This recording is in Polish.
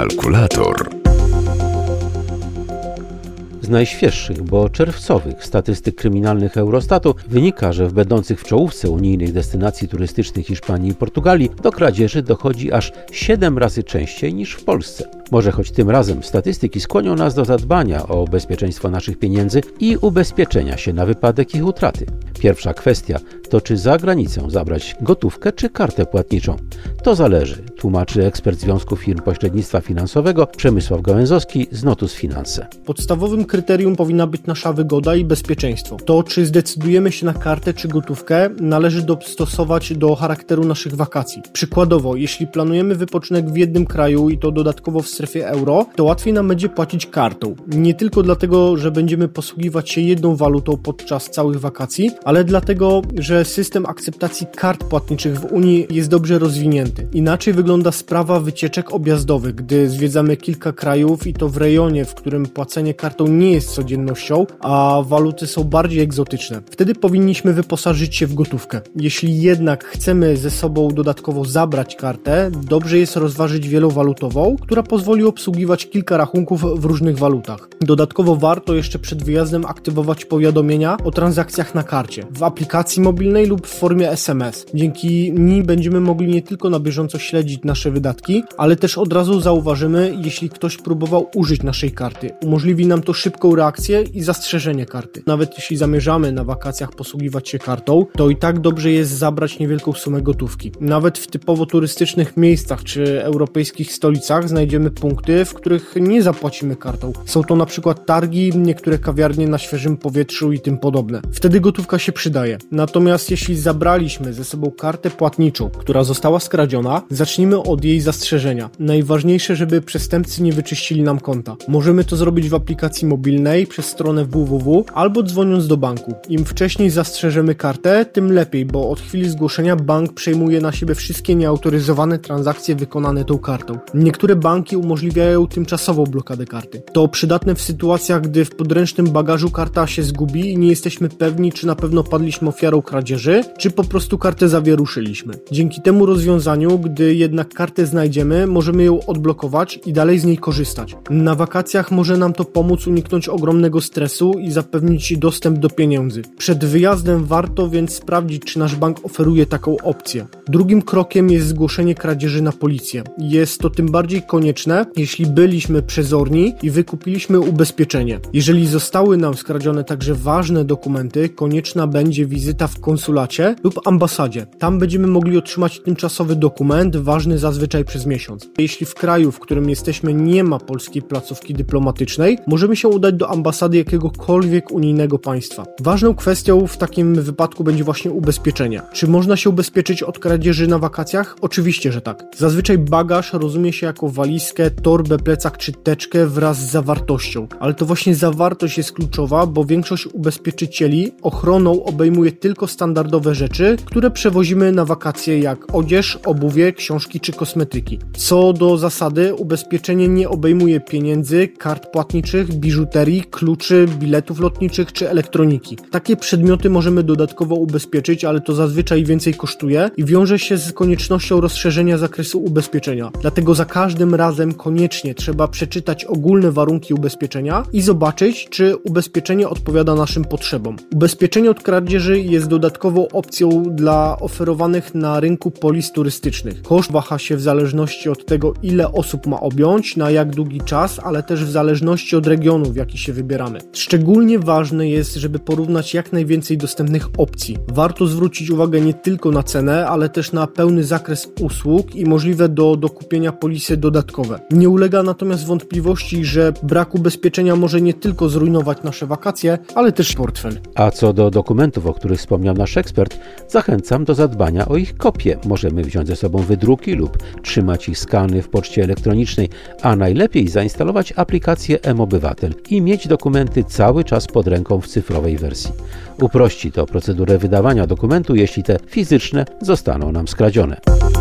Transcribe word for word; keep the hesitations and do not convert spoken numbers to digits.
Kalkulator. Z najświeższych, bo czerwcowych statystyk kryminalnych Eurostatu wynika, że w będących w czołówce unijnych destynacji turystycznych Hiszpanii i Portugalii do kradzieży dochodzi aż siedem razy częściej niż w Polsce. Może choć tym razem statystyki skłonią nas do zadbania o bezpieczeństwo naszych pieniędzy i ubezpieczenia się na wypadek ich utraty. Pierwsza kwestia to, czy za granicę zabrać gotówkę czy kartę płatniczą. To zależy, tłumaczy ekspert Związku Firm Pośrednictwa Finansowego Przemysław Gałęzowski z Notus Finanse. Podstawowym kryterium powinna być nasza wygoda i bezpieczeństwo. To, czy zdecydujemy się na kartę czy gotówkę, należy dostosować do charakteru naszych wakacji. Przykładowo, jeśli planujemy wypoczynek w jednym kraju i to dodatkowo w strefie euro, to łatwiej nam będzie płacić kartą. Nie tylko dlatego, że będziemy posługiwać się jedną walutą podczas całych wakacji, ale dlatego, że system akceptacji kart płatniczych w Unii jest dobrze rozwinięty. Inaczej wygląda sprawa wycieczek objazdowych, gdy zwiedzamy kilka krajów i to w rejonie, w którym płacenie kartą nie jest codziennością, a waluty są bardziej egzotyczne. Wtedy powinniśmy wyposażyć się w gotówkę. Jeśli jednak chcemy ze sobą dodatkowo zabrać kartę, dobrze jest rozważyć wielowalutową, która pozwoli obsługiwać kilka rachunków w różnych walutach. Dodatkowo warto jeszcze przed wyjazdem aktywować powiadomienia o transakcjach na karcie, w aplikacji mobilnej lub w formie es em es. Dzięki niej będziemy mogli nie tylko na bieżąco śledzić nasze wydatki, ale też od razu zauważymy, jeśli ktoś próbował użyć naszej karty. Umożliwi nam to szybką reakcję i zastrzeżenie karty. Nawet jeśli zamierzamy na wakacjach posługiwać się kartą, to i tak dobrze jest zabrać niewielką sumę gotówki. Nawet w typowo turystycznych miejscach czy europejskich stolicach znajdziemy punkty, w których nie zapłacimy kartą. Są to na przykład targi, niektóre kawiarnie na świeżym powietrzu i tym podobne. Wtedy gotówka się przydaje. Natomiast jeśli zabraliśmy ze sobą kartę płatniczą, która została skradziona, zacznijmy od jej zastrzeżenia. Najważniejsze, żeby przestępcy nie wyczyścili nam konta. Możemy to zrobić w aplikacji mobilnej, przez stronę w w w albo dzwoniąc do banku. Im wcześniej zastrzeżemy kartę, tym lepiej, bo od chwili zgłoszenia bank przejmuje na siebie wszystkie nieautoryzowane transakcje wykonane tą kartą. Niektóre banki umożliwiają tymczasową blokadę karty. To przydatne w sytuacjach, gdy w podręcznym bagażu karta się zgubi i nie jesteśmy pewni, czy na pewno padliśmy ofiarą kradzieży, czy po prostu kartę zawieruszyliśmy. Dzięki temu rozwiązaniu, gdy jednak kartę znajdziemy, możemy ją odblokować i dalej z niej korzystać. Na wakacjach może nam to pomóc uniknąć ogromnego stresu i zapewnić dostęp do pieniędzy. Przed wyjazdem warto więc sprawdzić, czy nasz bank oferuje taką opcję. Drugim krokiem jest zgłoszenie kradzieży na policję. Jest to tym bardziej konieczne, jeśli byliśmy przezorni i wykupiliśmy ubezpieczenie. Jeżeli zostały nam skradzione także ważne dokumenty, konieczna będzie wizyta w konsulacie lub ambasadzie. Tam będziemy mogli otrzymać tymczasowy dokument, ważny zazwyczaj przez miesiąc. Jeśli w kraju, w którym jesteśmy, nie ma polskiej placówki dyplomatycznej, możemy się udać do ambasady jakiegokolwiek unijnego państwa. Ważną kwestią w takim wypadku będzie właśnie ubezpieczenie. Czy można się ubezpieczyć od kradzieży na wakacjach? Oczywiście, że tak. Zazwyczaj bagaż rozumie się jako walizkę, torbę, plecak czy teczkę wraz z zawartością. Ale to właśnie zawartość jest kluczowa, bo większość ubezpieczycieli ochroną obejmuje tylko standardowe rzeczy, które przewozimy na wakacje, jak odzież, obuwie, książki czy kosmetyki. Co do zasady, ubezpieczenie nie obejmuje pieniędzy, kart płatniczych, biżuterii, kluczy, biletów lotniczych czy elektroniki. Takie przedmioty możemy dodatkowo ubezpieczyć, ale to zazwyczaj więcej kosztuje i wiąże się z koniecznością rozszerzenia zakresu ubezpieczenia. Dlatego za każdym razem koniecznie trzeba przeczytać ogólne warunki ubezpieczenia i zobaczyć, czy ubezpieczenie odpowiada naszym potrzebom. Ubezpieczenie od kradzieży jest dodatkową opcją dla oferowanych na rynku polis turystycznych. Koszt waha się w zależności od tego, ile osób ma objąć, na jak długi czas, ale też w zależności od regionu, w jaki się wybieramy. Szczególnie ważne jest, żeby porównać jak najwięcej dostępnych opcji. Warto zwrócić uwagę nie tylko na cenę, ale też na pełny zakres usług i możliwe do dokupienia polisy dodatkowe. Nie ulega natomiast wątpliwości, że brak ubezpieczenia może nie tylko zrujnować nasze wakacje, ale też portfel. A co do dokumentów, o których wspomniał nasz ekspert, zachęcam do zadbania o ich kopię. Możemy wziąć ze sobą wydruki lub trzymać ich skany w poczcie elektronicznej, a najlepiej zainstalować aplikację mObywatel i mieć dokumenty cały czas pod ręką w cyfrowej wersji. Uprości to procedurę wydawania dokumentu, jeśli te fizyczne zostaną nam skradzione.